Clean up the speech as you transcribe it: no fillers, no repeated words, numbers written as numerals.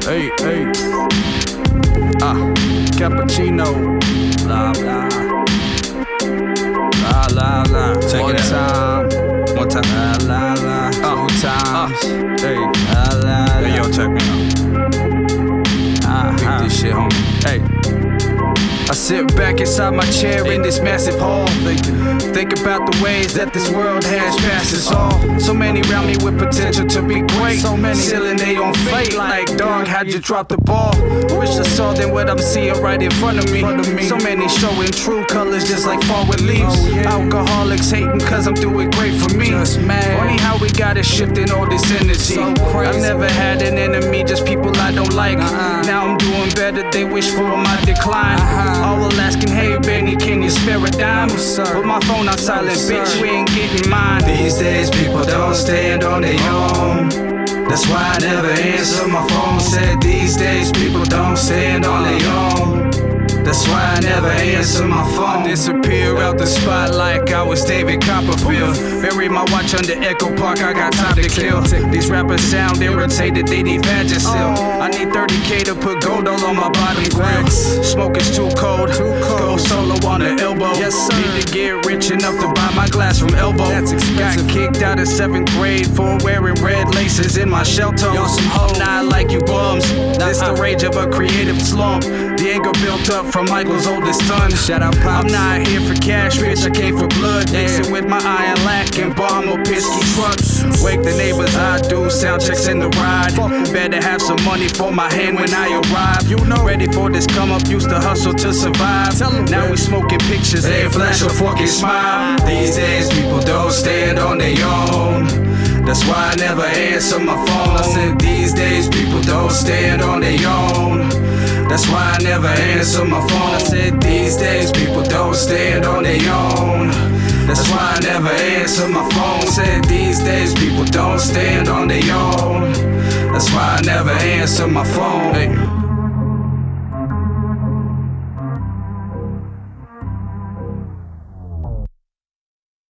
Hey, hey. Cappuccino. La la. La la la. Check it out. One time. La la la. Two times. Hey. La la la. Hey, yo, check me out. Beat this shit, homie. Hey. I sit back inside my chair in this massive hall, think about the ways that this world has passed us all. So many around me with potential to be great, so many sealing their own fate. Like, dog, how'd you drop the ball? Wish I saw them what I'm seeing right in front of me. So many showing true colors just like fallen leaves. Alcoholics hating cause I'm doing great for me. Funny how we got it shifting all this energy. I've never had an enemy, just people I don't like. Now I'm doing better, they wish for my decline. All asking, hey Benny, can you spare a dime? Put my phone on silent, bitch, you ain't getting mine. These days people don't stand on their own. That's why I never answer my phone. Said these days people don't stand on their own. That's why I never answer my phone. I disappear out the spotlight, I was David Copperfield. Bury my watch under Echo Park, I got time to kill. These rappers sound irritated, they need Vagisil. I need 30K to put gold all on my bottom grill. Smoke is too cold, go solo on the elbow. Need to get rich enough to buy my glass from Elbow. Got kicked out of 7th grade for wearing red laces in my shell toes. I'm not like you bums, this the rage of a creative slump. The anger built up from Michael's oldest son. Shout out Pops. I'm not here for cash, bitch, I came for blood. Mixing with my iron lack and bomb or Pisky trucks. Wake the neighbors, I do sound checks in the ride. Better have some money for my hand when I arrive. You know, ready for this come up, used to hustle to survive. Now we smoking pictures, They flash a fucking smile. These days people don't stand on their own. That's why I never answer my phone. I said these days people don't stand on their own. That's why I never answer my phone. I said these days people don't stand on their own. That's why I never answer my phone. Said these days people don't stand on their own. That's why I never answer my phone.